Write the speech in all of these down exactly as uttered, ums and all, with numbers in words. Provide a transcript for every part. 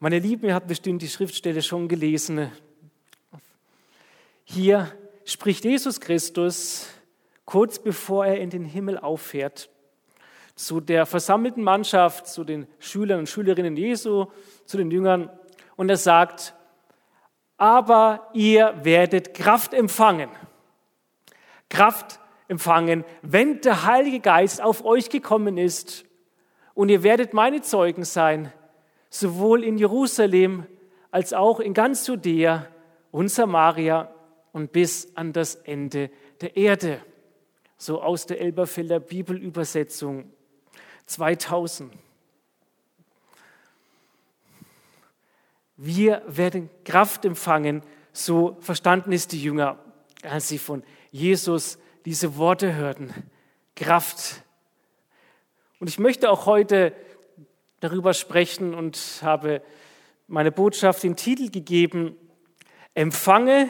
Meine Lieben, ihr habt bestimmt die Schriftstelle schon gelesen. Hier spricht Jesus Christus, kurz bevor er in den Himmel auffährt, zu der versammelten Mannschaft, zu den Schülern und Schülerinnen Jesu, zu den Jüngern. Und er sagt, aber ihr werdet Kraft empfangen. Kraft empfangen, wenn der Heilige Geist auf euch gekommen ist. Und ihr werdet meine Zeugen sein, sowohl in Jerusalem als auch in ganz Judäa und Samaria und bis an das Ende der Erde. So aus der Elberfelder Bibelübersetzung zweitausend. Wir werden Kraft empfangen, so verstanden es die Jünger, als sie von Jesus diese Worte hörten. Kraft. Und ich möchte auch heute darüber sprechen und habe meine Botschaft den Titel gegeben, empfange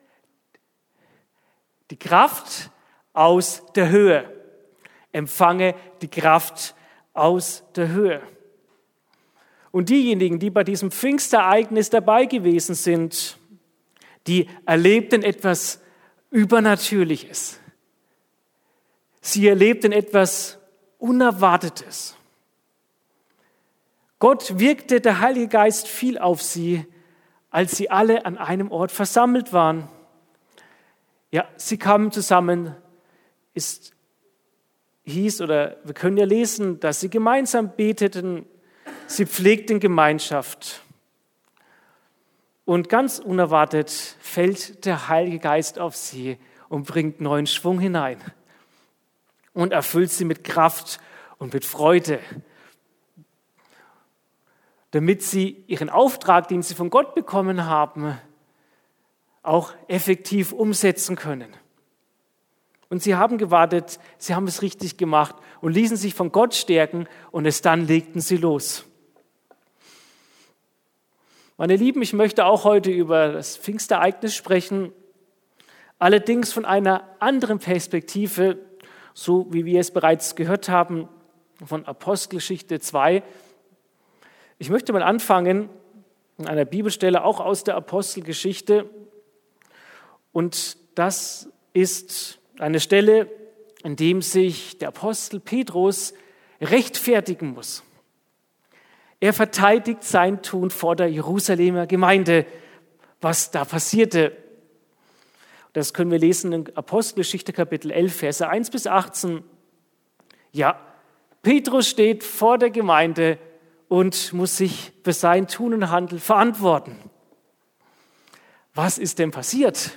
die Kraft aus der Höhe. Empfange die Kraft aus der Höhe. Und diejenigen, die bei diesem Pfingstereignis dabei gewesen sind, die erlebten etwas Übernatürliches. Sie erlebten etwas Unerwartetes. Gott wirkte, der Heilige Geist fiel auf sie, als sie alle an einem Ort versammelt waren. Ja, sie kamen zusammen, es hieß, oder wir können ja lesen, dass sie gemeinsam beteten, sie pflegten Gemeinschaft. Und ganz unerwartet fällt der Heilige Geist auf sie und bringt neuen Schwung hinein und erfüllt sie mit Kraft und mit Freude, damit sie ihren Auftrag, den sie von Gott bekommen haben, auch effektiv umsetzen können. Und sie haben gewartet, sie haben es richtig gemacht und ließen sich von Gott stärken und es dann legten sie los. Meine Lieben, ich möchte auch heute über das Pfingstereignis sprechen, allerdings von einer anderen Perspektive, so wie wir es bereits gehört haben von Apostelgeschichte zwei. Ich möchte mal anfangen an einer Bibelstelle, auch aus der Apostelgeschichte. Und das ist eine Stelle, in dem sich der Apostel Petrus rechtfertigen muss. Er verteidigt sein Tun vor der Jerusalemer Gemeinde, was da passierte. Das können wir lesen in Apostelgeschichte Kapitel elf, Verse eins bis achtzehn. Ja, Petrus steht vor der Gemeinde und muss sich für sein Tun und Handeln verantworten. Was ist denn passiert?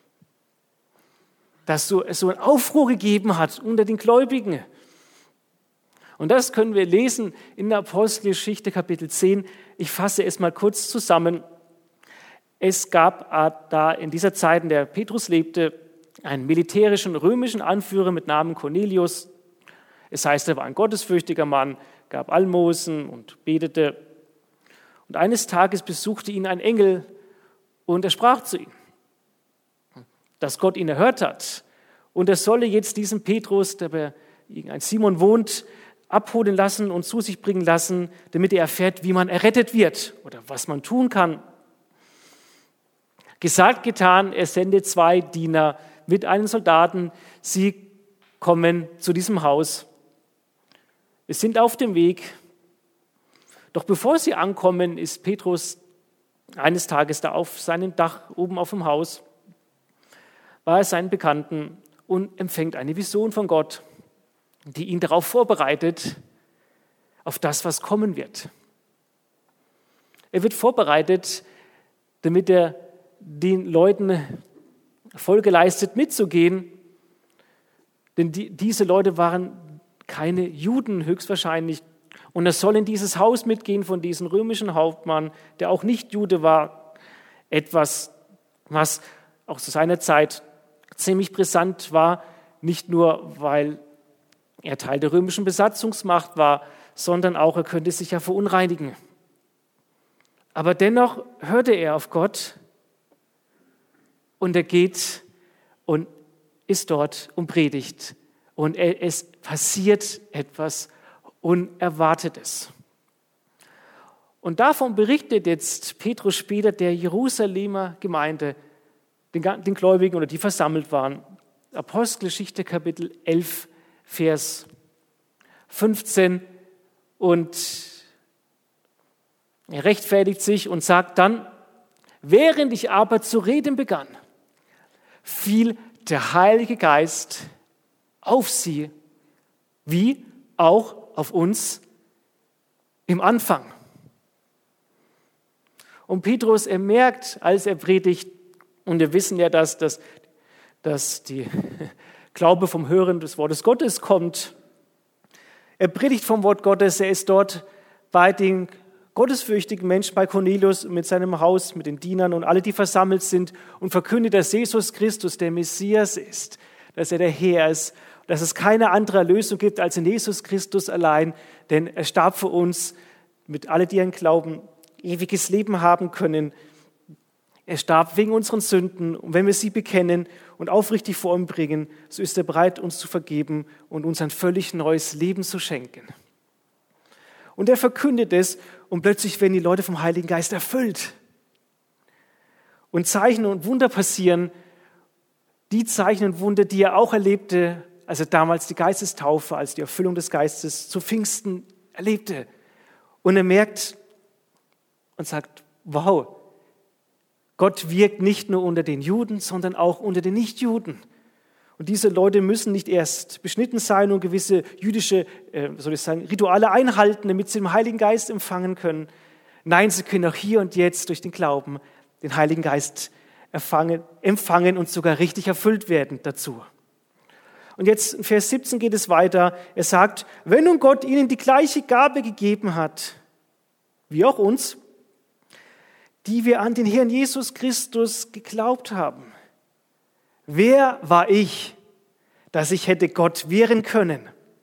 Dass so, es so einen Aufruhr gegeben hat unter den Gläubigen. Und das können wir lesen in der Apostelgeschichte Kapitel zehn. Ich fasse es mal kurz zusammen. Es gab da in dieser Zeit, in der Petrus lebte, einen militärischen römischen Anführer mit Namen Cornelius. Es heißt, er war ein gottesfürchtiger Mann, gab Almosen und betete. Und eines Tages besuchte ihn ein Engel und er sprach zu ihm, dass Gott ihn erhört hat. Und er solle jetzt diesen Petrus, der bei irgendein Simon wohnt, abholen lassen und zu sich bringen lassen, damit er erfährt, wie man errettet wird oder was man tun kann. Gesagt, getan, er sendet zwei Diener mit einem Soldaten. Sie kommen zu diesem Haus. Es sind auf dem Weg. Doch bevor sie ankommen, ist Petrus eines Tages da auf seinem Dach oben auf dem Haus, war er seinen Bekannten und empfängt eine Vision von Gott, die ihn darauf vorbereitet, auf das, was kommen wird. Er wird vorbereitet, damit er den Leuten Folge leistet, mitzugehen. Denn die, diese Leute waren keine Juden höchstwahrscheinlich. Und er soll in dieses Haus mitgehen von diesem römischen Hauptmann, der auch nicht Jude war. Etwas, was auch zu seiner Zeit ziemlich brisant war, nicht nur, weil er Teil der römischen Besatzungsmacht war, sondern auch, er könnte sich ja verunreinigen. Aber dennoch hörte er auf Gott und er geht und ist dort und predigt. Und es passiert etwas Unerwartetes. Und davon berichtet jetzt Petrus später der Jerusalemer Gemeinde, den, den Gläubigen oder die versammelt waren. Apostelgeschichte Kapitel elf, Vers fünfzehn. Und er rechtfertigt sich und sagt dann, während ich aber zu reden begann, fiel der Heilige Geist auf sie, wie auch auf uns im Anfang. Und Petrus, er merkt, als er predigt, und wir wissen ja, dass, dass, dass die Glaube vom Hören des Wortes Gottes kommt. Er predigt vom Wort Gottes, er ist dort bei den gottesfürchtigen Menschen, bei Cornelius mit seinem Haus, mit den Dienern und alle, die versammelt sind und verkündet, dass Jesus Christus der Messias ist, dass er der Herr ist, dass es keine andere Erlösung gibt als in Jesus Christus allein, denn er starb für uns, mit alle, die an Glauben ewiges Leben haben können. Er starb wegen unseren Sünden und wenn wir sie bekennen und aufrichtig vor ihm bringen, so ist er bereit, uns zu vergeben und uns ein völlig neues Leben zu schenken. Und er verkündet es und plötzlich werden die Leute vom Heiligen Geist erfüllt. Und Zeichen und Wunder passieren, die Zeichen und Wunder, die er auch erlebte, als er damals die Geistestaufe, als die Erfüllung des Geistes zu Pfingsten erlebte. Und er merkt und sagt, wow, Gott wirkt nicht nur unter den Juden, sondern auch unter den Nichtjuden. Und diese Leute müssen nicht erst beschnitten sein und gewisse jüdische, äh, soll ich sagen, Rituale einhalten, damit sie den Heiligen Geist empfangen können. Nein, sie können auch hier und jetzt durch den Glauben den Heiligen Geist empfangen, empfangen und sogar richtig erfüllt werden dazu. Und jetzt in Vers siebzehn geht es weiter. Er sagt, wenn nun Gott ihnen die gleiche Gabe gegeben hat, wie auch uns, die wir an den Herrn Jesus Christus geglaubt haben. Wer war ich, dass ich hätte Gott wehren können?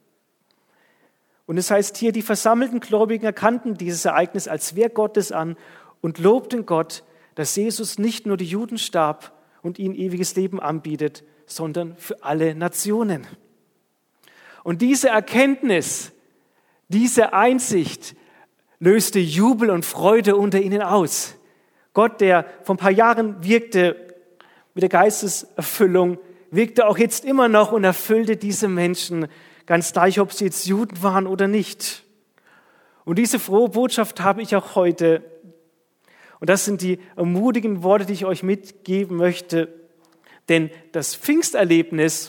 Und es heißt hier, die versammelten Gläubigen erkannten dieses Ereignis als Wehr Gottes an und lobten Gott, dass Jesus nicht nur die Juden starb und ihnen ewiges Leben anbietet, sondern für alle Nationen. Und diese Erkenntnis, diese Einsicht löste Jubel und Freude unter ihnen aus. Gott, der vor ein paar Jahren wirkte mit der Geisteserfüllung, wirkte auch jetzt immer noch und erfüllte diese Menschen, ganz gleich, ob sie jetzt Juden waren oder nicht. Und diese frohe Botschaft habe ich auch heute. Und das sind die ermutigenden Worte, die ich euch mitgeben möchte. Denn das Pfingsterlebnis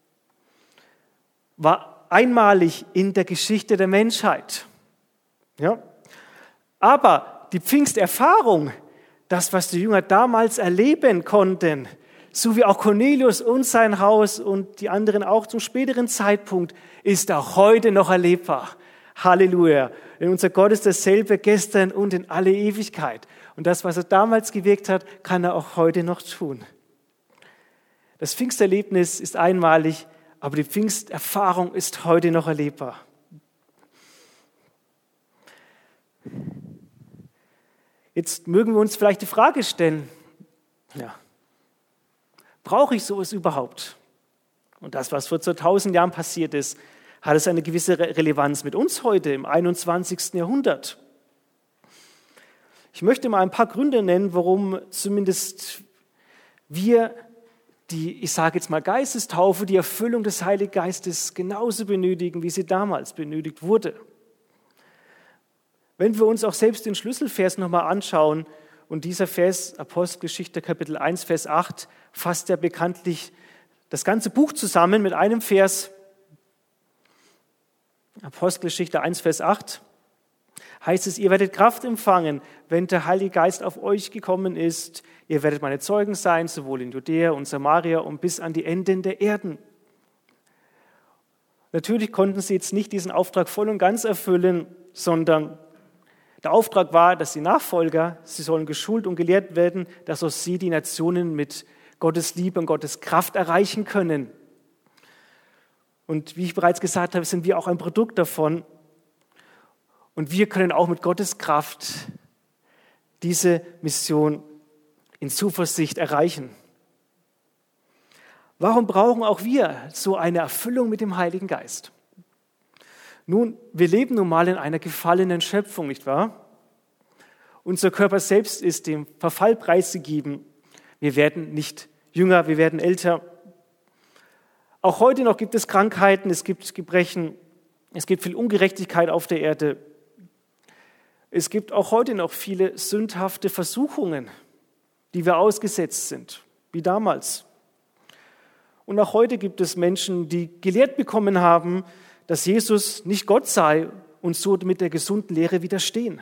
war einmalig in der Geschichte der Menschheit. Ja? Aber die Pfingsterfahrung, das, was die Jünger damals erleben konnten, so wie auch Cornelius und sein Haus und die anderen auch zum späteren Zeitpunkt, ist auch heute noch erlebbar. Halleluja. Denn unser Gott ist dasselbe gestern und in alle Ewigkeit. Und das, was er damals gewirkt hat, kann er auch heute noch tun. Das Pfingsterlebnis ist einmalig, aber die Pfingsterfahrung ist heute noch erlebbar. Jetzt mögen wir uns vielleicht die Frage stellen, ja, brauche ich sowas überhaupt? Und das, was vor zweitausend Jahren passiert ist, hat es eine gewisse Re- Relevanz mit uns heute im einundzwanzigsten Jahrhundert. Ich möchte mal ein paar Gründe nennen, warum zumindest wir die, ich sage jetzt mal Geistestaufe, die Erfüllung des Heiligen Geistes genauso benötigen, wie sie damals benötigt wurde. Wenn wir uns auch selbst den Schlüsselvers nochmal anschauen, und dieser Vers, Apostelgeschichte Kapitel eins, Vers acht, fasst ja bekanntlich das ganze Buch zusammen mit einem Vers. Apostelgeschichte eins, Vers acht, heißt es, ihr werdet Kraft empfangen, wenn der Heilige Geist auf euch gekommen ist. Ihr werdet meine Zeugen sein, sowohl in Judäa und Samaria und bis an die Enden der Erden. Natürlich konnten sie jetzt nicht diesen Auftrag voll und ganz erfüllen, sondern der Auftrag war, dass die Nachfolger, sie sollen geschult und gelehrt werden, dass auch sie die Nationen mit Gottes Liebe und Gottes Kraft erreichen können. Und wie ich bereits gesagt habe, sind wir auch ein Produkt davon. Und wir können auch mit Gottes Kraft diese Mission in Zuversicht erreichen. Warum brauchen auch wir so eine Erfüllung mit dem Heiligen Geist? Nun, wir leben nun mal in einer gefallenen Schöpfung, nicht wahr? Unser Körper selbst ist dem Verfall preisgegeben. Wir werden nicht jünger, wir werden älter. Auch heute noch gibt es Krankheiten, es gibt Gebrechen, es gibt viel Ungerechtigkeit auf der Erde. Es gibt auch heute noch viele sündhafte Versuchungen, die wir ausgesetzt sind, wie damals. Und auch heute gibt es Menschen, die gelehrt bekommen haben, dass Jesus nicht Gott sei und so mit der gesunden Lehre widerstehen.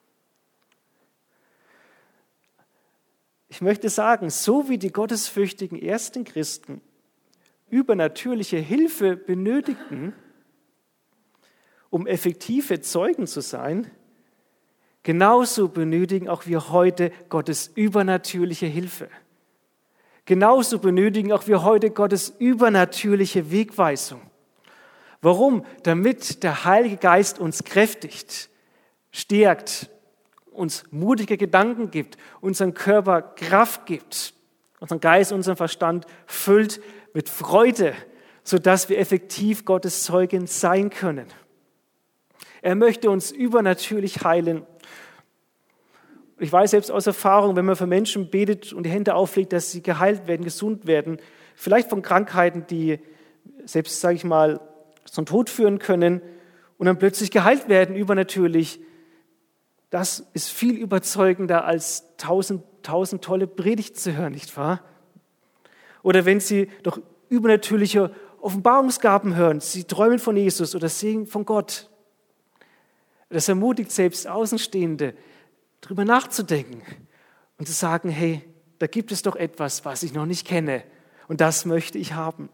Ich möchte sagen, so wie die gottesfürchtigen ersten Christen übernatürliche Hilfe benötigten, um effektive Zeugen zu sein, genauso benötigen auch wir heute Gottes übernatürliche Hilfe. Genauso benötigen auch wir heute Gottes übernatürliche Wegweisung. Warum? Damit der Heilige Geist uns kräftigt, stärkt, uns mutige Gedanken gibt, unseren Körper Kraft gibt, unseren Geist, unseren Verstand füllt mit Freude, sodass wir effektiv Gottes Zeugen sein können. Er möchte uns übernatürlich heilen. Ich weiß selbst aus Erfahrung, wenn man für Menschen betet und die Hände auflegt, dass sie geheilt werden, gesund werden, vielleicht von Krankheiten, die selbst, sage ich mal, zum Tod führen können und dann plötzlich geheilt werden, übernatürlich. Das ist viel überzeugender, als tausend, tausend tolle Predigten zu hören, nicht wahr? Oder wenn Sie doch übernatürliche Offenbarungsgaben hören, Sie träumen von Jesus oder singen von Gott. Das ermutigt selbst Außenstehende, darüber nachzudenken und zu sagen, hey, da gibt es doch etwas, was ich noch nicht kenne und das möchte ich haben.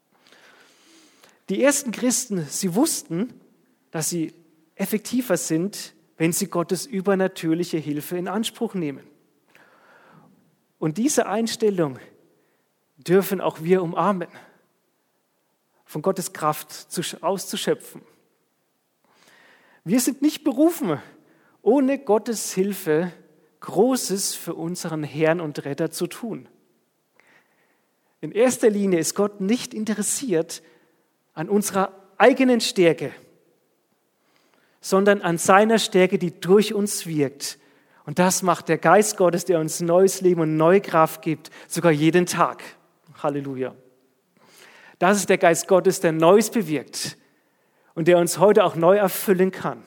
Die ersten Christen, sie wussten, dass sie effektiver sind, wenn sie Gottes übernatürliche Hilfe in Anspruch nehmen. Und diese Einstellung dürfen auch wir umarmen, von Gottes Kraft auszuschöpfen. Wir sind nicht berufen, ohne Gottes Hilfe Großes für unseren Herrn und Retter zu tun. In erster Linie ist Gott nicht interessiert an unserer eigenen Stärke, sondern an seiner Stärke, die durch uns wirkt. Und das macht der Geist Gottes, der uns neues Leben und neue Kraft gibt, sogar jeden Tag. Halleluja. Das ist der Geist Gottes, der Neues bewirkt und der uns heute auch neu erfüllen kann.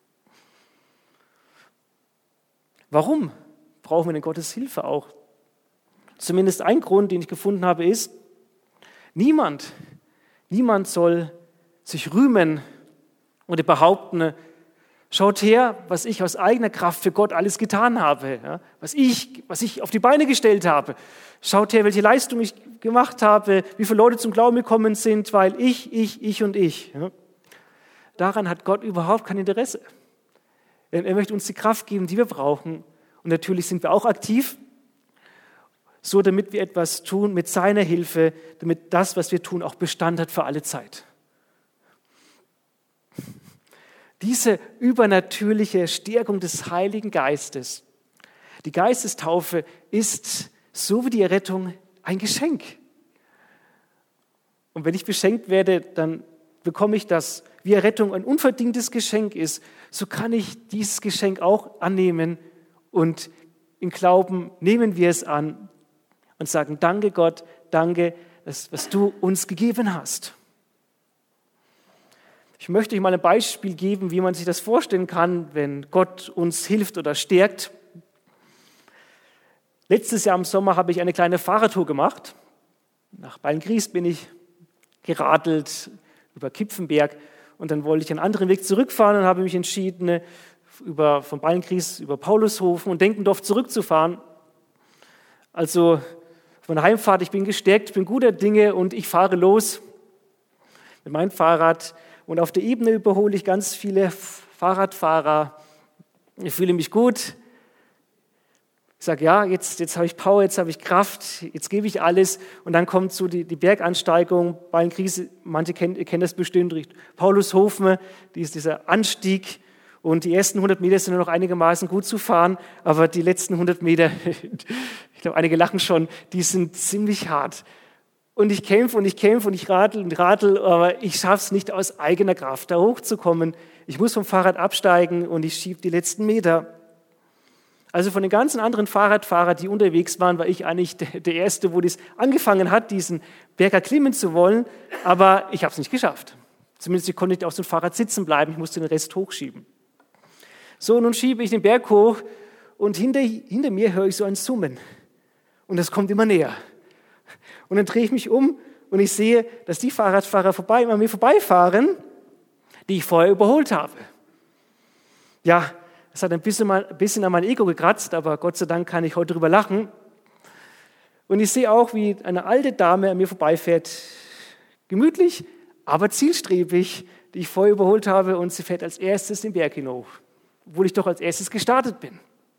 Warum brauchen wir denn Gottes Hilfe auch? Zumindest ein Grund, den ich gefunden habe, ist, niemand, niemand soll sich rühmen oder behaupten, schaut her, was ich aus eigener Kraft für Gott alles getan habe, ja, was ich, was ich auf die Beine gestellt habe. Schaut her, welche Leistung ich gemacht habe, wie viele Leute zum Glauben gekommen sind, weil ich, ich, ich und ich. Ja. Daran hat Gott überhaupt kein Interesse. Er möchte uns die Kraft geben, die wir brauchen. Und natürlich sind wir auch aktiv, so damit wir etwas tun mit seiner Hilfe, damit das, was wir tun, auch Bestand hat für alle Zeit. Diese übernatürliche Stärkung des Heiligen Geistes, die Geistestaufe ist, so wie die Errettung, ein Geschenk. Und wenn ich beschenkt werde, dann bekomme ich das, wie Errettung ein unverdientes Geschenk ist, so kann ich dieses Geschenk auch annehmen und im Glauben nehmen wir es an und sagen, danke Gott, danke, das, was du uns gegeben hast. Ich möchte euch mal ein Beispiel geben, wie man sich das vorstellen kann, wenn Gott uns hilft oder stärkt. Letztes Jahr im Sommer habe ich eine kleine Fahrradtour gemacht. Nach Beilngries bin ich geradelt über Kipfenberg und dann wollte ich einen anderen Weg zurückfahren und habe mich entschieden, über, von Beilngries über Paulushofen und Denkendorf zurückzufahren. Also von der Heimfahrt, ich bin gestärkt, ich bin guter Dinge und ich fahre los mit meinem Fahrrad. Und auf der Ebene überhole ich ganz viele Fahrradfahrer. Ich fühle mich gut. Ich sage, ja, jetzt, jetzt habe ich Power, jetzt habe ich Kraft, jetzt gebe ich alles. Und dann kommt so die, die Bergansteigung, Beilngries, manche kennen, kennen das bestimmt, Paulushofen, die ist dieser Anstieg. Und die ersten hundert Meter sind nur noch einigermaßen gut zu fahren, aber die letzten hundert Meter, ich glaube, einige lachen schon, die sind ziemlich hart. Und ich kämpfe und ich kämpfe und ich radel und radel, aber ich schaffe es nicht aus eigener Kraft, da hochzukommen. Ich muss vom Fahrrad absteigen und ich schiebe die letzten Meter. Also von den ganzen anderen Fahrradfahrern, die unterwegs waren, war ich eigentlich der, der Erste, wo das angefangen hat, diesen Berg erklimmen zu wollen, aber ich habe es nicht geschafft. Zumindest ich konnte nicht auf so einem Fahrrad sitzen bleiben, ich musste den Rest hochschieben. So, nun schiebe ich den Berg hoch und hinter, hinter mir höre ich so ein Summen. Und das kommt immer näher. Und dann drehe ich mich um und ich sehe, dass die Fahrradfahrer vorbei, an mir vorbeifahren, die ich vorher überholt habe. Ja, das hat ein bisschen, mal, ein bisschen an mein Ego gekratzt, aber Gott sei Dank kann ich heute drüber lachen. Und ich sehe auch, wie eine alte Dame an mir vorbeifährt, gemütlich, aber zielstrebig, die ich vorher überholt habe, und sie fährt als erstes den Berg hinauf, obwohl ich doch als erstes gestartet bin.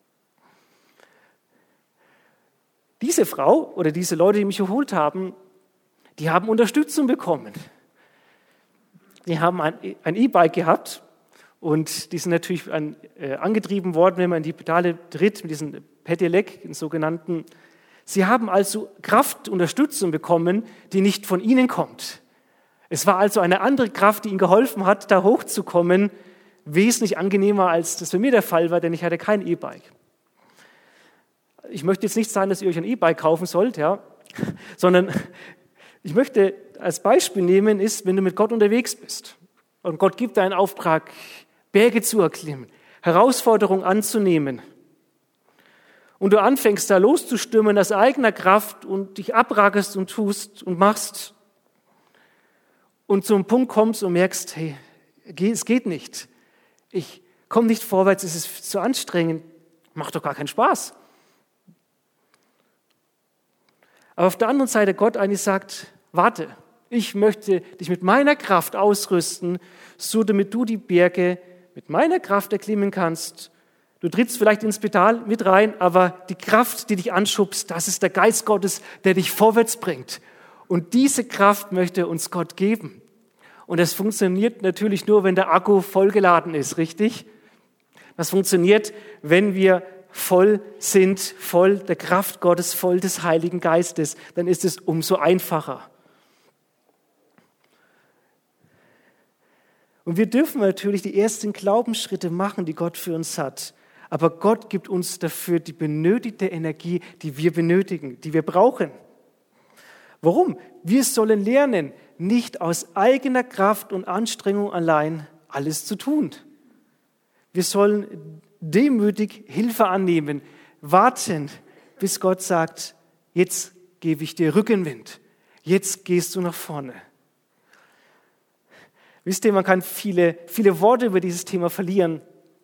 Diese Frau oder diese Leute, die mich überholt haben, die haben Unterstützung bekommen. Die haben ein, ein E-Bike gehabt und die sind natürlich an, äh, angetrieben worden, wenn man in die Pedale tritt, mit diesem Pedelec, den sogenannten. Sie haben also Kraft, Unterstützung bekommen, die nicht von ihnen kommt. Es war also eine andere Kraft, die ihnen geholfen hat, da hochzukommen, wesentlich angenehmer, als das für mich der Fall war, denn ich hatte kein E-Bike. Ich möchte jetzt nicht sagen, dass ihr euch ein E-Bike kaufen sollt, ja, sondern ich möchte als Beispiel nehmen, ist, wenn du mit Gott unterwegs bist und Gott gibt dir einen Auftrag, Berge zu erklimmen, Herausforderungen anzunehmen und du anfängst da loszustürmen aus eigener Kraft und dich abrackerst und tust und machst und zu einem Punkt kommst und merkst, hey, es geht nicht, ich komme nicht vorwärts, es ist zu anstrengend, macht doch gar keinen Spaß. Aber auf der anderen Seite Gott eigentlich sagt, warte, ich möchte dich mit meiner Kraft ausrüsten, so damit du die Berge mit meiner Kraft erklimmen kannst. Du trittst vielleicht ins Pedal mit rein, aber die Kraft, die dich anschubst, das ist der Geist Gottes, der dich vorwärts bringt. Und diese Kraft möchte uns Gott geben. Und das funktioniert natürlich nur, wenn der Akku vollgeladen ist, richtig? Das funktioniert, wenn wir voll sind, voll der Kraft Gottes, voll des Heiligen Geistes, dann ist es umso einfacher. Und wir dürfen natürlich die ersten Glaubensschritte machen, die Gott für uns hat. Aber Gott gibt uns dafür die benötigte Energie, die wir benötigen, die wir brauchen. Warum? Wir sollen lernen, nicht aus eigener Kraft und Anstrengung allein alles zu tun. Wir sollen demütig Hilfe annehmen, warten, bis Gott sagt, jetzt gebe ich dir Rückenwind, jetzt gehst du nach vorne. Wisst ihr, man kann viele, viele Worte über dieses Thema verlieren.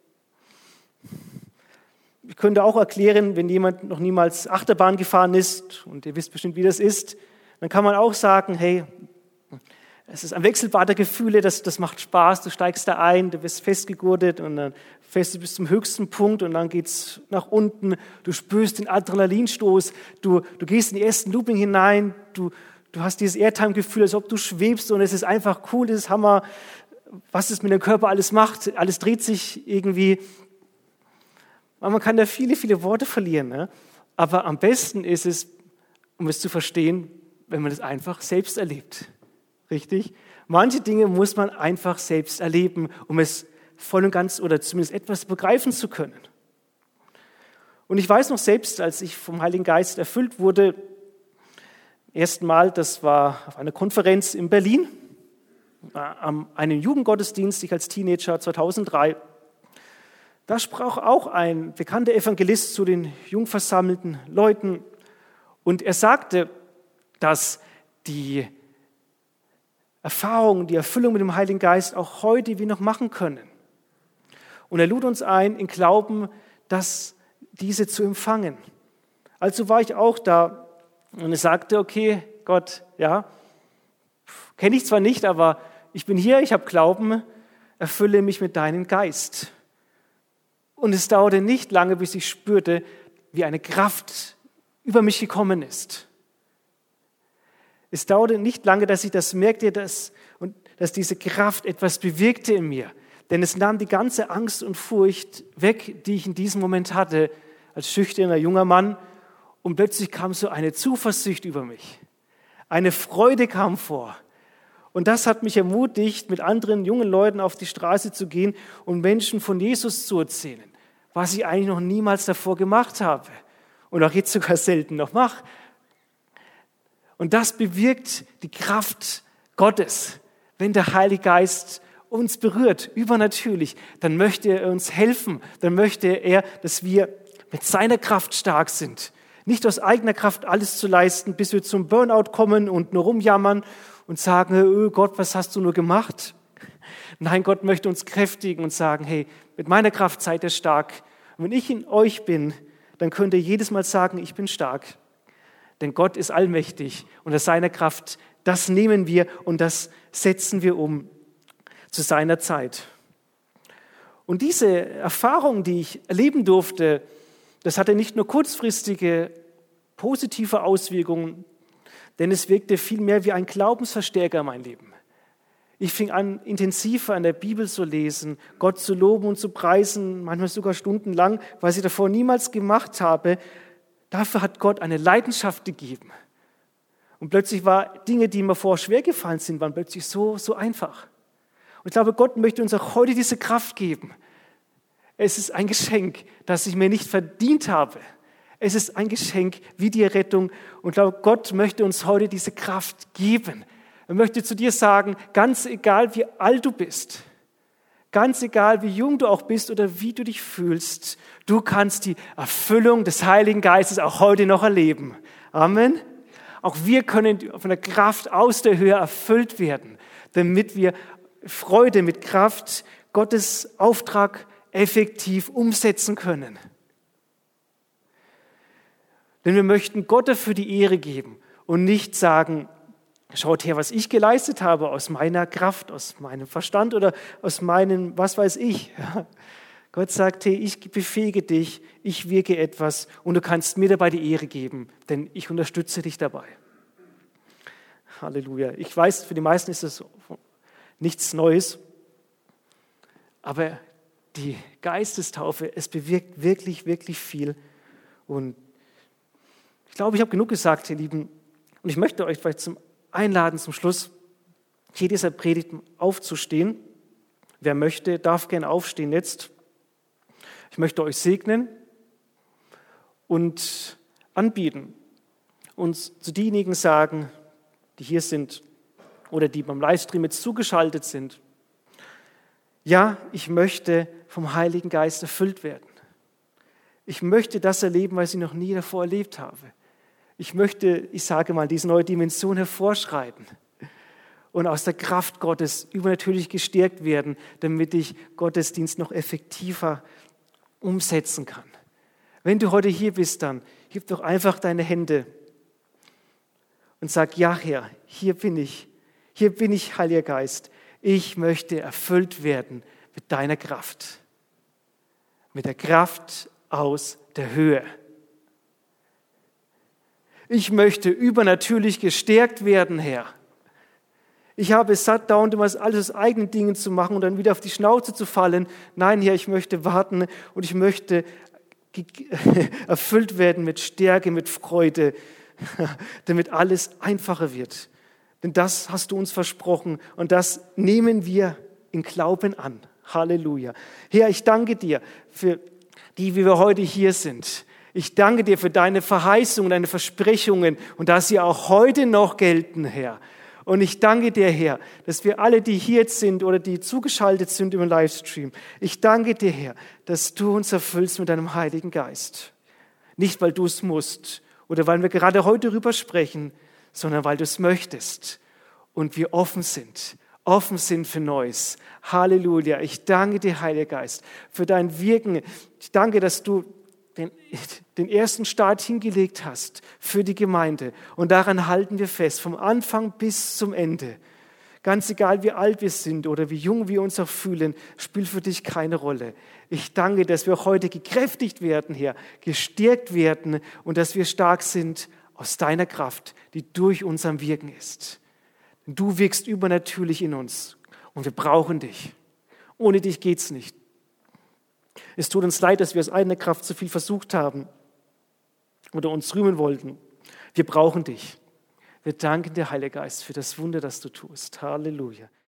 Ich könnte auch erklären, wenn jemand noch niemals Achterbahn gefahren ist, und ihr wisst bestimmt, wie das ist, dann kann man auch sagen, hey, es ist ein Wechselbad der Gefühle, das, das macht Spaß, du steigst da ein, du wirst festgegurtet und dann fährst du bis zum höchsten Punkt und dann geht's nach unten, du spürst den Adrenalinstoß, du, du gehst in die ersten Looping hinein, du, du hast dieses Airtime-Gefühl, als ob du schwebst und es ist einfach cool, das ist Hammer, was es mit dem Körper alles macht, alles dreht sich irgendwie. Aber man kann da viele, viele Worte verlieren, ne? Aber am besten ist es, um es zu verstehen, wenn man es einfach selbst erlebt. Richtig? Manche Dinge muss man einfach selbst erleben, um es voll und ganz oder zumindest etwas begreifen zu können. Und ich weiß noch selbst, als ich vom Heiligen Geist erfüllt wurde, ersten Mal, das war auf einer Konferenz in Berlin, an einem Jugendgottesdienst, ich als Teenager zweitausenddrei, da sprach auch ein bekannter Evangelist zu den jung versammelten Leuten und er sagte, dass die Erfahrung, die Erfüllung mit dem Heiligen Geist auch heute wir noch machen können. Und er lud uns ein, in Glauben, dass diese zu empfangen. Also war ich auch da und er sagte, okay, Gott, ja, kenne ich zwar nicht, aber ich bin hier, ich habe Glauben, erfülle mich mit deinem Geist. Und es dauerte nicht lange, bis ich spürte, wie eine Kraft über mich gekommen ist. Es dauerte nicht lange, dass ich das merkte, dass, und dass diese Kraft etwas bewirkte in mir. Denn es nahm die ganze Angst und Furcht weg, die ich in diesem Moment hatte, als schüchterner junger Mann. Und plötzlich kam so eine Zuversicht über mich. Eine Freude kam vor. Und das hat mich ermutigt, mit anderen jungen Leuten auf die Straße zu gehen und Menschen von Jesus zu erzählen. was ich eigentlich noch niemals davor gemacht habe und auch jetzt sogar selten noch mache. Und das bewirkt die Kraft Gottes. Wenn der Heilige Geist uns berührt, übernatürlich, dann möchte er uns helfen, dann möchte er, dass wir mit seiner Kraft stark sind. Nicht aus eigener Kraft alles zu leisten, bis wir zum Burnout kommen und nur rumjammern und sagen, oh Gott, was hast du nur gemacht? Nein, Gott möchte uns kräftigen und sagen, hey, mit meiner Kraft seid ihr stark. Und wenn ich in euch bin, dann könnt ihr jedes Mal sagen, ich bin stark. Denn Gott ist allmächtig und aus seiner Kraft, das nehmen wir und das setzen wir um zu seiner Zeit. Und diese Erfahrung, die ich erleben durfte, das hatte nicht nur kurzfristige positive Auswirkungen, denn es wirkte vielmehr wie ein Glaubensverstärker in mein Leben. Ich fing an, intensiver an der Bibel zu lesen, Gott zu loben und zu preisen, manchmal sogar stundenlang, was ich davor niemals gemacht habe. Dafür hat Gott eine Leidenschaft gegeben. Und plötzlich waren Dinge, die mir vorher schwer gefallen sind, waren plötzlich so, so einfach. Und ich glaube, Gott möchte uns auch heute diese Kraft geben. Es ist ein Geschenk, das ich mir nicht verdient habe. Es ist ein Geschenk wie die Rettung. Und ich glaube, Gott möchte uns heute diese Kraft geben. Er möchte zu dir sagen, ganz egal wie alt du bist, ganz egal wie jung du auch bist oder wie du dich fühlst, du kannst die Erfüllung des Heiligen Geistes auch heute noch erleben. Amen. Auch wir können von der Kraft aus der Höhe erfüllt werden, damit wir Freude mit Kraft Gottes Auftrag effektiv umsetzen können. Denn wir möchten Gott dafür die Ehre geben und nicht sagen, schaut her, was ich geleistet habe aus meiner Kraft, aus meinem Verstand oder aus meinem, was weiß ich. Ja. Gott sagt, hey, ich befähige dich, ich wirke etwas und du kannst mir dabei die Ehre geben, denn ich unterstütze dich dabei. Halleluja. Ich weiß, für die meisten ist das nichts Neues, aber die Geistestaufe, es bewirkt wirklich, wirklich viel. Und ich glaube, ich habe genug gesagt, ihr Lieben. Und ich möchte euch vielleicht zum Einladen zum Schluss, hier dieser Predigt aufzustehen. Wer möchte, darf gerne aufstehen jetzt. Ich möchte euch segnen und anbieten. Und zu denjenigen sagen, die hier sind oder die beim Livestream jetzt zugeschaltet sind, ja, ich möchte vom Heiligen Geist erfüllt werden. Ich möchte das erleben, was ich noch nie davor erlebt habe. Ich möchte, ich sage mal, diese neue Dimension hervorschreiten und aus der Kraft Gottes übernatürlich gestärkt werden, damit ich Gottesdienst noch effektiver umsetzen kann. Wenn du heute hier bist, dann heb doch einfach deine Hände und sag, ja Herr, hier bin ich, hier bin ich, Heiliger Geist. Ich möchte erfüllt werden mit deiner Kraft, mit der Kraft aus der Höhe. Ich möchte übernatürlich gestärkt werden, Herr. Ich habe es satt, dauernd immer alles aus eigenen Dingen zu machen und dann wieder auf die Schnauze zu fallen. Nein, Herr, ich möchte warten und ich möchte erfüllt werden mit Stärke, mit Freude, damit alles einfacher wird. Denn das hast du uns versprochen und das nehmen wir in Glauben an. Halleluja. Herr, ich danke dir für die, wie wir heute hier sind. Ich danke dir für deine Verheißungen, deine Versprechungen und dass sie auch heute noch gelten, Herr. Und ich danke dir, Herr, dass wir alle, die hier jetzt sind oder die zugeschaltet sind im Livestream, ich danke dir, Herr, dass du uns erfüllst mit deinem Heiligen Geist. Nicht, weil du es musst oder weil wir gerade heute darüber sprechen, sondern weil du es möchtest und wir offen sind, offen sind für Neues. Halleluja. Ich danke dir, Heiliger Geist, für dein Wirken. Ich danke, dass du Den, den ersten Start hingelegt hast für die Gemeinde. Und daran halten wir fest, vom Anfang bis zum Ende. Ganz egal, wie alt wir sind oder wie jung wir uns auch fühlen, spielt für dich keine Rolle. Ich danke, dass wir auch heute gekräftigt werden, Herr, gestärkt werden und dass wir stark sind aus deiner Kraft, die durch unserem Wirken ist. Denn du wirkst übernatürlich in uns und wir brauchen dich. Ohne dich geht's nicht. Es tut uns leid, dass wir aus eigener Kraft zu viel versucht haben oder uns rühmen wollten. Wir brauchen dich. Wir danken dir, Heiliger Geist, für das Wunder, das du tust. Halleluja.